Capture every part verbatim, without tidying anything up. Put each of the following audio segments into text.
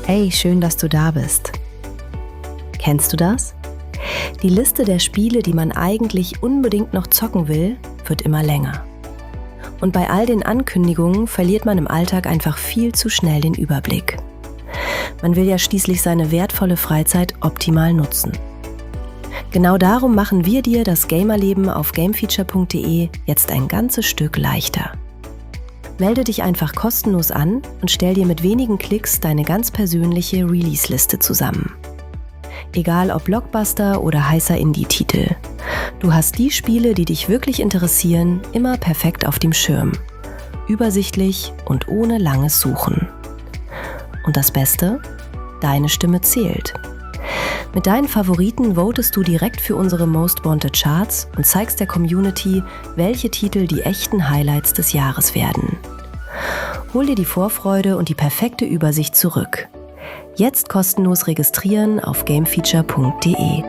Hey, schön, dass du da bist. Kennst du das? Die Liste der Spiele, die man eigentlich unbedingt noch zocken will, wird immer länger. Und bei all den Ankündigungen verliert man im Alltag einfach viel zu schnell den Überblick. Man will ja schließlich seine wertvolle Freizeit optimal nutzen. Genau darum machen wir dir das Gamerleben auf gamefeature punkt de jetzt ein ganzes Stück leichter. Melde dich einfach kostenlos an und stell dir mit wenigen Klicks deine ganz persönliche Release-Liste zusammen. Egal ob Blockbuster oder heißer Indie-Titel. Du hast die Spiele, die dich wirklich interessieren, immer perfekt auf dem Schirm. Übersichtlich und ohne langes Suchen. Und das Beste? Deine Stimme zählt. Mit deinen Favoriten votest du direkt für unsere Most Wanted Charts und zeigst der Community, welche Titel die echten Highlights des Jahres werden. Hol dir die Vorfreude und die perfekte Übersicht zurück. Jetzt kostenlos registrieren auf gamefeature punkt de.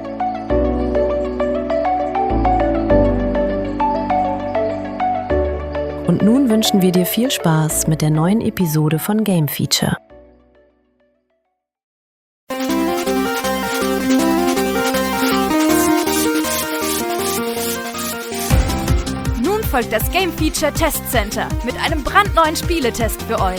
Und nun wünschen wir dir viel Spaß mit der neuen Episode von Game Feature. Nun folgt das Game Feature Test Center mit einem brandneuen Spieletest für euch.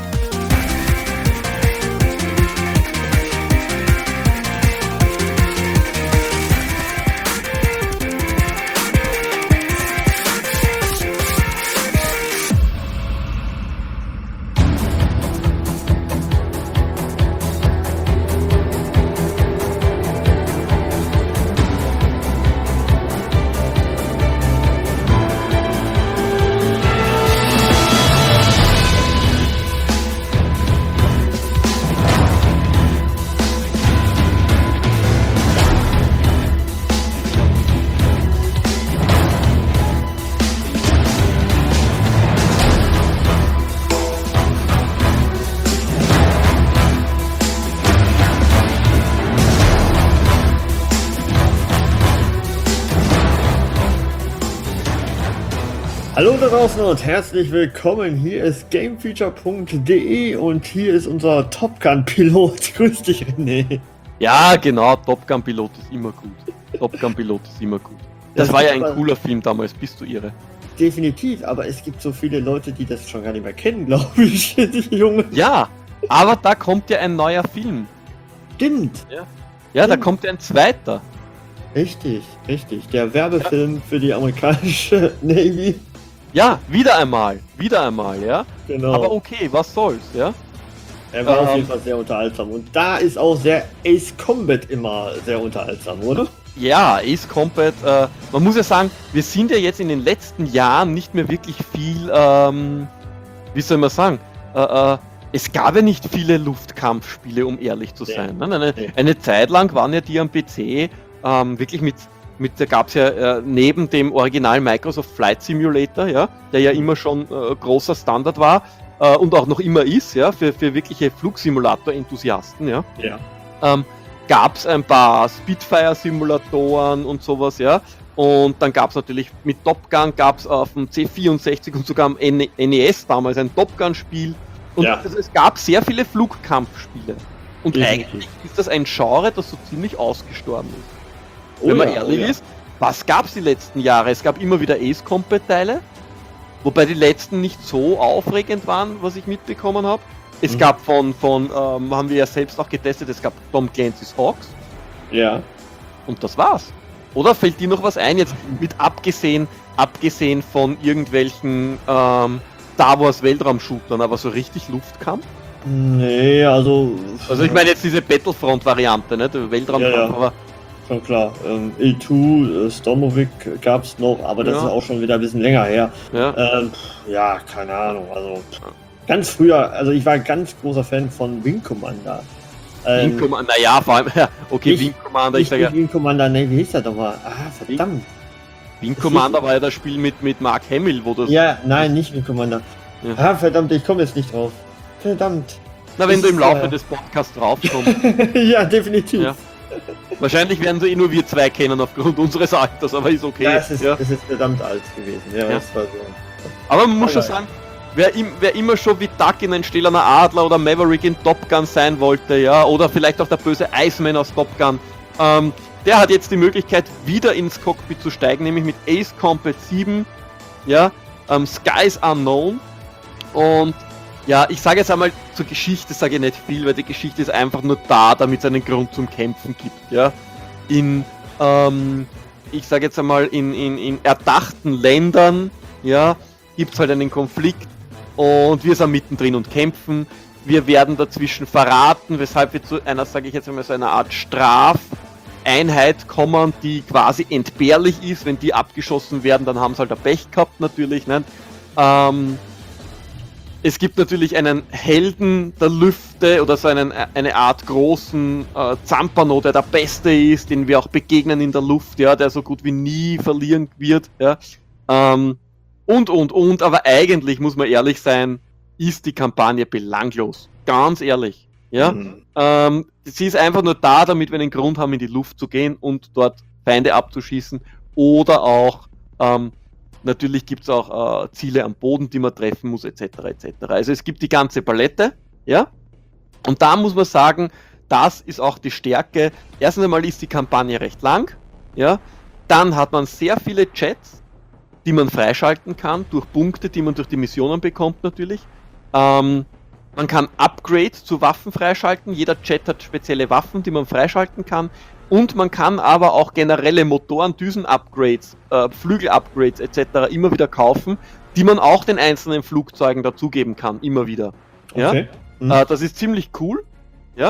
Hallo da draußen und herzlich willkommen. Hier ist gamefeature punkt de und hier ist unser Top Gun Pilot. Grüß dich, René. Ja, genau, Top Gun Pilot ist immer gut. Top Gun Pilot ist immer gut. Das, das war ja ein cooler Film damals, bist du irre. Definitiv, aber es gibt so viele Leute, die das schon gar nicht mehr kennen, glaube ich, die Jungen. Ja, aber da kommt ja ein neuer Film. Stimmt. Ja, ja Stimmt. Da kommt ja ein zweiter. Richtig, richtig. Der Werbefilm ja. für die amerikanische Navy. Ja, wieder einmal, wieder einmal, ja. Genau. Aber okay, was soll's, ja. Er war ähm, auf jeden Fall sehr unterhaltsam. Und da ist auch sehr Ace Combat immer sehr unterhaltsam, oder? Ja, Ace Combat, äh, man muss ja sagen, wir sind ja jetzt in den letzten Jahren nicht mehr wirklich viel, ähm, wie soll man sagen, äh, äh, es gab ja nicht viele Luftkampfspiele, um ehrlich zu sein. Ja. Ne? Eine, ja. eine Zeit lang waren ja die am P C ähm, wirklich mit Mit, da gab es ja äh, neben dem Original Microsoft Flight Simulator, ja, der ja immer schon äh, großer Standard war äh, und auch noch immer ist, ja, für, für wirkliche Flugsimulator-Enthusiasten, ja, ja. Ähm, gab es ein paar Spitfire-Simulatoren und sowas, ja, und dann gab es natürlich mit Top Gun, gab es auf dem C vierundsechzig und sogar am N E S damals ein Top Gun-Spiel und ja. also, es gab sehr viele Flugkampfspiele und ja. eigentlich ist das ein Genre, das so ziemlich ausgestorben ist. Oh Wenn man ja, ehrlich oh ja. ist, was gab es die letzten Jahre? Es gab immer wieder Ace Combat Teile, wobei die letzten nicht so aufregend waren, was ich mitbekommen habe. Es mhm. gab von, von ähm, haben wir ja selbst auch getestet, es gab Tom Clancy's Hawks. Ja. Und das war's. Oder fällt dir noch was ein, jetzt mit abgesehen, abgesehen von irgendwelchen ähm, Star Wars Weltraumshootern, aber so richtig Luftkampf? Nee, also... Also ich meine jetzt diese Battlefront-Variante, ne, der Weltraumkampf, ja, ja. aber... Schon klar, ähm, E zwei, äh, Stormovik gab es noch, aber das ja. ist auch schon wieder ein bisschen länger her. Ja, ähm, ja keine Ahnung, also ganz früher, also ich war ein ganz großer Fan von Wing Commander. Ähm, Wing Commander, ja, vor allem, ja, okay, nicht, Wing Commander, ich sage ja. Wing Commander, ne, wie hieß der doch mal? Ah, verdammt. Wing Commander war ja das Spiel mit, mit Mark Hamill, wo das... Ja, nein, nicht Wing Commander. Ja. Ah, verdammt, ich komme jetzt nicht drauf. Verdammt. Na, wenn das du im Laufe äh... des Podcasts draufkommst. Ja, definitiv. Ja. Wahrscheinlich werden sie eh nur wir zwei kennen aufgrund unseres Alters, aber ist okay. Ja, es ist, ja. es ist verdammt alt gewesen. Ja, ja. Das war so. Aber man muss schon sagen, wer, im, wer immer schon wie Duck in ein stählerner Adler oder Maverick in Top Gun sein wollte, ja, oder vielleicht auch der böse Iceman aus Top Gun, ähm, der hat jetzt die Möglichkeit, wieder ins Cockpit zu steigen, nämlich mit Ace Combat sieben, ja, ähm, Skies Unknown. Und ja, ich sage jetzt einmal, zur Geschichte sage ich nicht viel, weil die Geschichte ist einfach nur da, damit es einen Grund zum Kämpfen gibt, ja. In, ähm, ich sage jetzt einmal, in, in, in erdachten Ländern, ja, gibt es halt einen Konflikt und wir sind mittendrin und kämpfen. Wir werden dazwischen verraten, weshalb wir zu einer, sage ich jetzt einmal, so einer Art Strafeinheit kommen, die quasi entbehrlich ist. Wenn die abgeschossen werden, dann haben sie halt ein Pech gehabt natürlich, ne? Ähm, es gibt natürlich einen Helden der Lüfte oder so einen, eine Art großen äh, Zampano, der der Beste ist, den wir auch begegnen in der Luft, ja, der so gut wie nie verlieren wird, ja. Ähm, und, und, und, aber eigentlich, muss man ehrlich sein, ist die Kampagne belanglos. Ganz ehrlich, ja. Mhm. Ähm, sie ist einfach nur da, damit wir einen Grund haben, in die Luft zu gehen und dort Feinde abzuschießen oder auch, ähm, natürlich gibt es auch äh, Ziele am Boden, die man treffen muss, et cetera et cetera. Also es gibt die ganze Palette, ja. Und da muss man sagen, das ist auch die Stärke. Erstens einmal ist die Kampagne recht lang, ja. Dann hat man sehr viele Chats, die man freischalten kann, durch Punkte, die man durch die Missionen bekommt natürlich. Ähm, man kann Upgrades zu Waffen freischalten, jeder Chat hat spezielle Waffen, die man freischalten kann. Und man kann aber auch generelle Motoren, Düsen-Upgrades, äh, Flügel-Upgrades et cetera immer wieder kaufen, die man auch den einzelnen Flugzeugen dazugeben kann, immer wieder. Ja? Okay. Mhm. Äh, das ist ziemlich cool. Ja?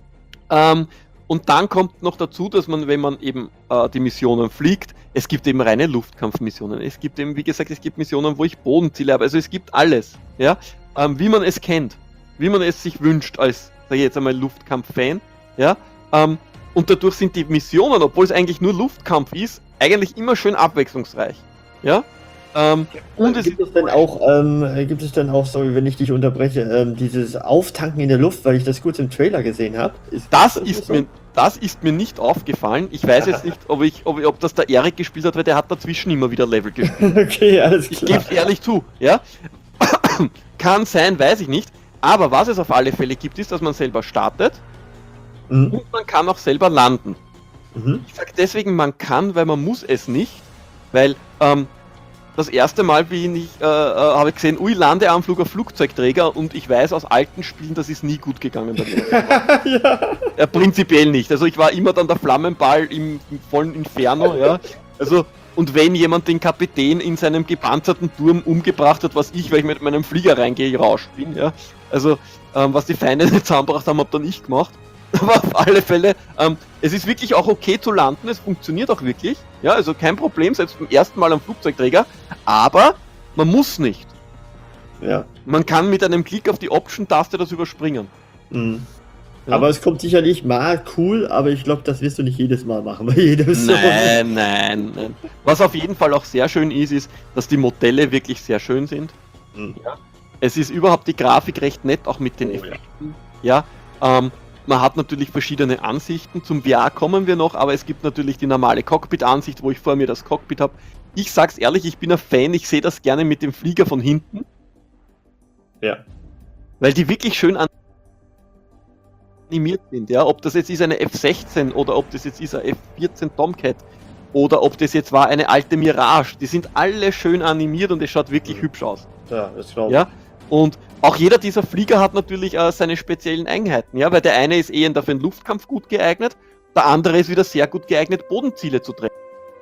Ähm, und dann kommt noch dazu, dass man, wenn man eben äh, die Missionen fliegt, es gibt eben reine Luftkampfmissionen. Es gibt eben, wie gesagt, es gibt Missionen, wo ich Bodenziele habe. Also es gibt alles, ja, ähm, wie man es kennt, wie man es sich wünscht als, sag ich jetzt einmal, Luftkampf-Fan, ja. Ähm, und dadurch sind die Missionen, obwohl es eigentlich nur Luftkampf ist, eigentlich immer schön abwechslungsreich, ja. Ähm, und es gibt es denn auch, ähm, gibt es denn auch, sorry, wenn ich dich unterbreche, ähm, dieses Auftanken in der Luft, weil ich das kurz im Trailer gesehen habe? Ist das, das ist so? mir, das ist mir nicht aufgefallen. Ich weiß jetzt nicht, ob ich, ob, ob das der Erik gespielt hat, weil der hat dazwischen immer wieder Level gespielt. Okay, alles klar. Ich gebe es ehrlich zu, ja. Kann sein, weiß ich nicht. Aber was es auf alle Fälle gibt, ist, dass man selber startet mhm. und man kann auch selber landen. Mhm. Ich sage deswegen, man kann, weil man muss es nicht, weil ähm, das erste Mal, wie ich, äh, äh, habe ich gesehen, ui, Landeanflug auf Flugzeugträger und ich weiß aus alten Spielen, das ist nie gut gegangen bei mir. Ja. Ja, prinzipiell nicht. Also ich war immer dann der Flammenball im, im vollen Inferno, ja. Also, und wenn jemand den Kapitän in seinem gepanzerten Turm umgebracht hat, was ich, weil ich mit meinem Flieger reingerauscht bin, ja. Also, ähm, was die Feinde nicht zusammengebracht haben, hab dann ich gemacht. Aber auf alle Fälle, ähm, es ist wirklich auch okay zu landen, es funktioniert auch wirklich. Ja, also kein Problem, selbst beim ersten Mal am Flugzeugträger. Aber man muss nicht. Ja. Man kann mit einem Klick auf die Option-Taste das überspringen. Mhm. Ja. Aber es kommt sicherlich mal cool, aber ich glaube, das wirst du nicht jedes Mal machen bei jedem Song. Nein, nein, nein. Was auf jeden Fall auch sehr schön ist, ist, dass die Modelle wirklich sehr schön sind. Mhm. Ja. Es ist überhaupt die Grafik recht nett, auch mit den oh, Effekten. Ja, ja ähm, man hat natürlich verschiedene Ansichten, zum V R kommen wir noch, aber es gibt natürlich die normale Cockpit-Ansicht, wo ich vor mir das Cockpit habe. Ich sag's ehrlich, ich bin ein Fan, ich sehe das gerne mit dem Flieger von hinten. Ja. Weil die wirklich schön animiert sind, ja. Ob das jetzt ist eine F sechzehn oder ob das jetzt ist eine F vierzehn Tomcat oder ob das jetzt war eine alte Mirage, die sind alle schön animiert und es schaut wirklich mhm. hübsch aus. Ja, das glaube ich. Ja? Und auch jeder dieser Flieger hat natürlich äh, seine speziellen Eigenheiten, ja, weil der eine ist eher für den Luftkampf gut geeignet, der andere ist wieder sehr gut geeignet, Bodenziele zu treffen.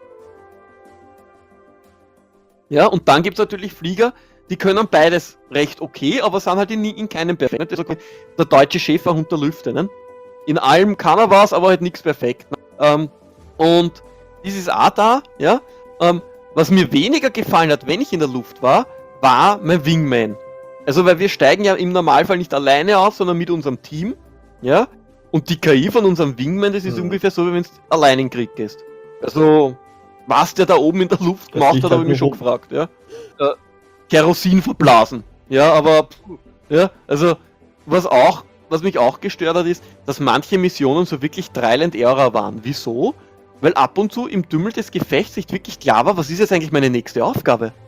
Ja, und dann gibt es natürlich Flieger, die können beides recht okay, aber sind halt in, in keinem perfekt. Der deutsche Schäferhund der Lüfte, ne? In allem kann er was, aber halt nichts perfekt. Ne? Ähm, und das ist auch da, ja. Ähm, was mir weniger gefallen hat, wenn ich in der Luft war, war mein Wingman. Also, weil wir steigen ja im Normalfall nicht alleine aus, sondern mit unserem Team, ja. Und die K I von unserem Wingman, das ist mhm. ungefähr so, wie wenn du allein in den Krieg gehst. Also, was der da oben in der Luft gemacht hat, habe ich mich schon gefragt, ja. Äh, Kerosin verblasen. Ja, aber, ja, also, was auch, was mich auch gestört hat, ist, dass manche Missionen so wirklich Trial and Error waren. Wieso? Weil ab und zu im Dümmel des Gefechts nicht wirklich klar war, was ist jetzt eigentlich meine nächste Aufgabe?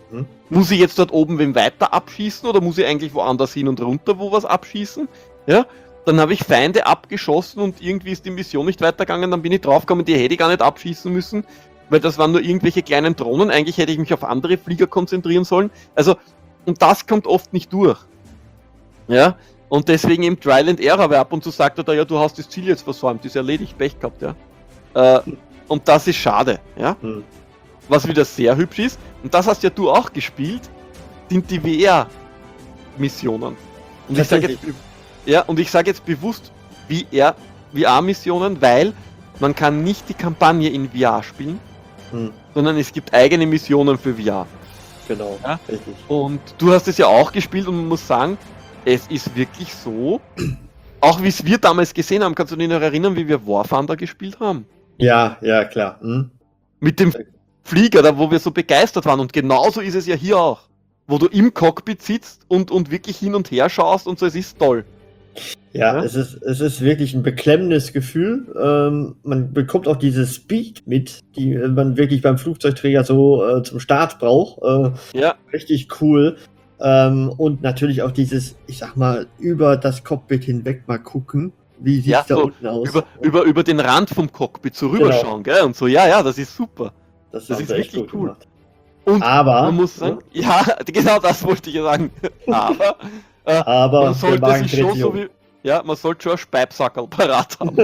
Mhm. Muss ich jetzt dort oben wen weiter abschießen oder muss ich eigentlich woanders hin und runter wo was abschießen? Ja, dann habe ich Feinde abgeschossen und irgendwie ist die Mission nicht weitergegangen, dann bin ich draufgekommen, die hätte ich gar nicht abschießen müssen, weil das waren nur irgendwelche kleinen Drohnen, eigentlich hätte ich mich auf andere Flieger konzentrieren sollen. Also, und das kommt oft nicht durch. Ja, und deswegen eben Trial and Error, weil ab und zu sagt er da, ja, du hast das Ziel jetzt versäumt, ist erledigt, Pech gehabt, ja. Äh, und das ist schade, ja. Mhm. Was wieder sehr hübsch ist, und das hast ja du auch gespielt, sind die W R-Missionen. Und ich sage jetzt, ja, und ich sage jetzt bewusst W R-Missionen, weil man kann nicht die Kampagne in V R spielen, Mhm. sondern es gibt eigene Missionen für V R. Genau, Ja? richtig. Und du hast es ja auch gespielt und man muss sagen, es ist wirklich so, auch wie es wir damals gesehen haben, kannst du dich noch erinnern, wie wir War Thunder gespielt haben? Ja, ja, klar. Mhm. Mit dem Flieger, da wo wir so begeistert waren. Und genauso ist es ja hier auch. Wo du im Cockpit sitzt und, und wirklich hin und her schaust und so, es ist toll. Ja, Ja? Es, ist, es ist wirklich ein beklemmendes Gefühl. Ähm, man bekommt auch diese Speed mit, die äh, man wirklich beim Flugzeugträger so äh, zum Start braucht. Äh, Ja, richtig cool. Ähm, und natürlich auch dieses, ich sag mal, über das Cockpit hinweg mal gucken. Wie sieht's Ja, da so unten aus? über, über, über den Rand vom Cockpit so rüberschauen, gell? Und so, ja, ja, das ist super. das das haben ist sie echt wirklich gut cool. gemacht. Und Aber, man muss sagen, ja, genau das wollte ich ja sagen. Aber, äh, aber man sollte der sich schon Magen so wie, ja, man sollte schon ein Speibsackerl parat haben.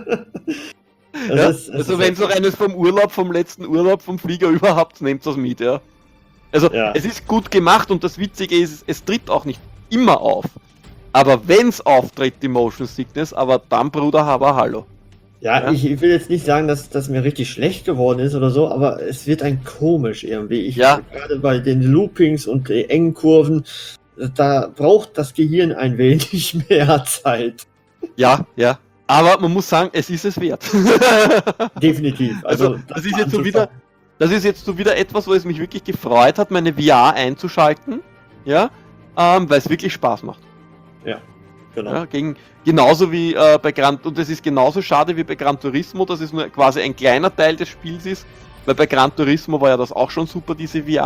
Das Ja? ist, es Also ist wenn es noch eines vom Urlaub, vom letzten Urlaub, vom Flieger überhaupt, nehmt das mit, ja. Also Ja. es ist gut gemacht und das Witzige ist, es tritt auch nicht immer auf. Aber wenn es auftritt, die Motion Sickness, aber dann, Bruder, aber hallo. Ja, Ja. Ich, ich will jetzt nicht sagen, dass das mir richtig schlecht geworden ist oder so, aber es wird ein komisch irgendwie. Ich Ja. gerade bei den Loopings und den engen Kurven, da braucht das Gehirn ein wenig mehr Zeit. Ja, ja. Aber man muss sagen, es ist es wert. Definitiv. Also, Also, das ist jetzt so wieder, das ist jetzt so wieder etwas, wo es mich wirklich gefreut hat, meine V R einzuschalten, ja, ähm, weil es wirklich Spaß macht. Genau. Ja, gegen, genauso wie äh, bei Gran, und es ist genauso schade wie bei Gran Turismo, dass es nur quasi ein kleiner Teil des Spiels ist, weil bei Gran Turismo war ja das auch schon super, diese V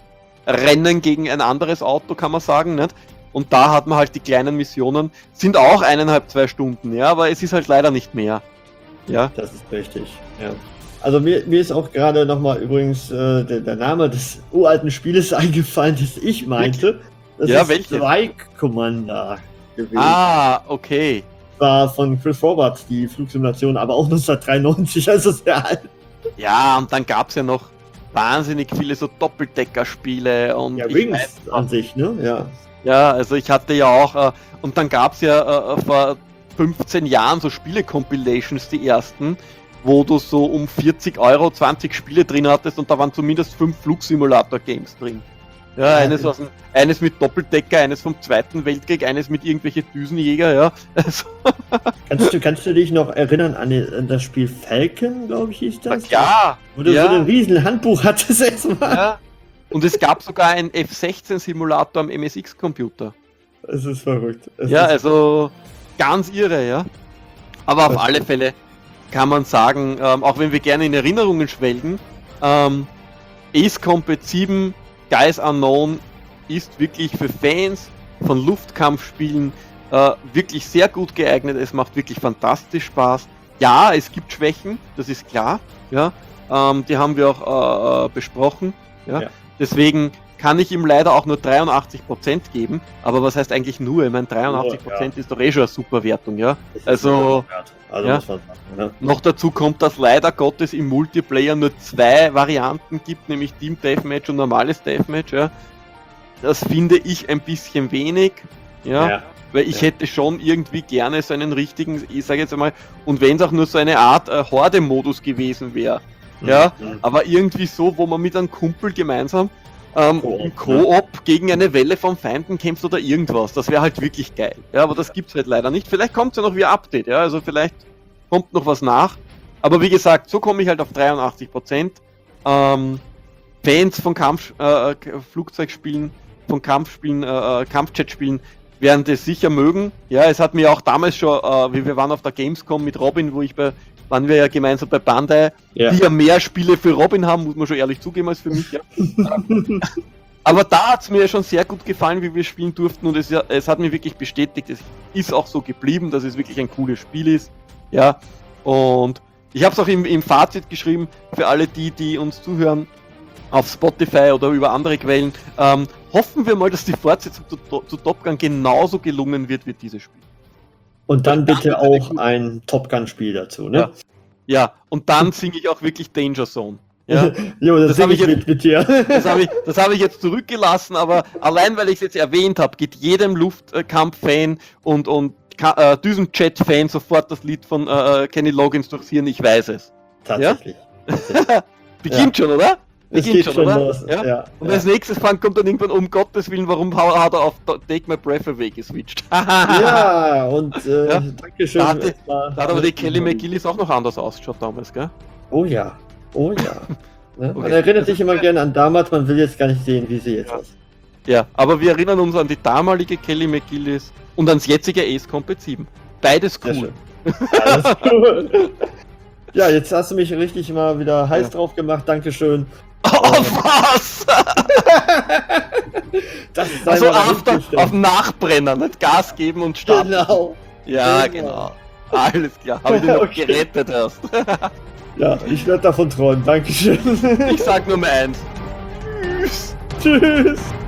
R-Rennen gegen ein anderes Auto, kann man sagen, nicht? Und da hat man halt die kleinen Missionen, sind auch eineinhalb, zwei Stunden, ja, aber es ist halt leider nicht mehr. Ja, Das ist richtig. Ja. Also mir, mir ist auch gerade nochmal übrigens äh, der, der Name des uralten Spieles eingefallen, das ich meinte. Das Ja, ist welches? Strike Commander gewesen. ah, okay. War von Chris Roberts die Flugsimulation, aber auch neunzehnhundertdreiundneunzig, also sehr alt. Ja, und dann gab es ja noch wahnsinnig viele so Doppeldecker-Spiele und Ja, ich Wings weiß, an sich, ne? Ja. ja, also ich hatte ja auch, äh, und dann gab es ja äh, vor fünfzehn Jahren so Spiele-Compilations, die ersten, wo du so um vierzig Euro zwanzig Spiele drin hattest und da waren zumindest fünf Flugsimulator-Games drin. Ja, Ja, eines, ja. aus dem, eines mit Doppeldecker, eines vom Zweiten Weltkrieg, eines mit irgendwelche Düsenjäger, ja. Also, Kannst du, kannst du dich noch erinnern an, den, an das Spiel Falcon, glaube ich, hieß das? ja, Wo du ja. so ein riesen Handbuch hattest erstmal. ja. Und es gab sogar einen F sechzehn Simulator am M S X-Computer. Es ist verrückt. Es Ja, ist, also ganz irre, ja. Aber auf Das alle stimmt. Fälle kann man sagen, ähm, auch wenn wir gerne in Erinnerungen schwelgen, ähm, Ace Combat sieben Guys Unknown ist wirklich für Fans von Luftkampfspielen äh, wirklich sehr gut geeignet. Es macht wirklich fantastisch Spaß. Ja, es gibt Schwächen, das ist klar. Ja, ähm, die haben wir auch äh, besprochen. Ja? Ja. Deswegen kann ich ihm leider auch nur dreiundachtzig Prozent geben. Aber was heißt eigentlich nur? Ich meine, dreiundachtzig Prozent ist doch eh schon eine super Wertung, ja. es ist also- wert. Also ja. muss man sagen, ne? Noch dazu kommt, dass leider Gottes im Multiplayer nur zwei Varianten gibt, nämlich Team Deathmatch und normales Deathmatch. Ja. Das finde ich ein bisschen wenig, ja, Ja. weil ich ja. hätte schon irgendwie gerne so einen richtigen, ich sage jetzt einmal, und wenn es auch nur so eine Art äh, Horde-Modus gewesen wäre, ja, Mhm. aber irgendwie so, wo man mit einem Kumpel gemeinsam ähm, Koop, im Koop gegen eine Welle von Feinden kämpft oder irgendwas. Das wäre halt wirklich geil. Ja, aber das gibt's halt leider nicht. Vielleicht kommt ja noch wie ein Update, ja, also vielleicht kommt noch was nach. Aber wie gesagt, so komme ich halt auf dreiundachtzig Prozent. Ähm, Fans von Kampf, äh, Flugzeugspielen, von Kampfspielen, äh, Kampfjetspielen werden das sicher mögen. Ja, es hat mir auch damals schon, äh, wie wir waren auf der Gamescom mit Robin, wo ich bei, waren wir ja gemeinsam bei Bandai, Ja. die ja mehr Spiele für Robin haben, muss man schon ehrlich zugeben, als für mich. Ja. Aber da hat es mir schon sehr gut gefallen, wie wir spielen durften und es, ja, es hat mir wirklich bestätigt, es ist auch so geblieben, dass es wirklich ein cooles Spiel ist. Ja, und ich habe es auch im, im Fazit geschrieben, für alle die, die uns zuhören, auf Spotify oder über andere Quellen, ähm, hoffen wir mal, dass die Fortsetzung zu, zu Top Gun genauso gelungen wird wie dieses Spiel. Und dann bitte auch ein Top Gun-Spiel dazu, ne? Ja, ja. Und dann singe ich auch wirklich Danger Zone. Ja, jo, das, das sing habe ich ich mit, mit dir. das habe ich, das hab ich jetzt zurückgelassen, aber allein weil ich es jetzt erwähnt habe, geht jedem Luftkampf-Fan und, und äh, Düsenjet-Fan sofort das Lied von äh, Kenny Loggins durchs Hirn, ich weiß es. Tatsächlich. Ja? Beginnt ja. schon, oder? Es Beginnt geht schon, oder? los. Ja? Ja, Und ja. als nächstes Fang kommt dann irgendwann, um Gottes Willen, warum hat er auf Take My Breath Away geswitcht? Ja, und äh, Ja. Dankeschön. Da hat, die, erstmal. da hat aber die Kelly McGillis auch noch anders ausgeschaut damals, gell? Oh ja, oh ja. Ne? Man Okay. erinnert sich immer gerne an damals, man will jetzt gar nicht sehen, wie sie jetzt Ja. aussieht. Ja, aber wir erinnern uns an die damalige Kelly McGillis und ans jetzige Ace Combat sieben. Beides Sehr cool. schön. Alles cool. Ja, jetzt hast du mich richtig mal wieder heiß Ja. drauf gemacht, Dankeschön. Auf was? Das sei Also mal auf, dahingestellt. auf Nachbrenner, nicht Gas geben und starten. Genau. Ja, Genau. genau. Alles klar. Habe ich dir noch Okay. gerettet erst. Ja, ich werde davon träumen. Dankeschön. Ich sag nur mal eins. Tschüss. Tschüss.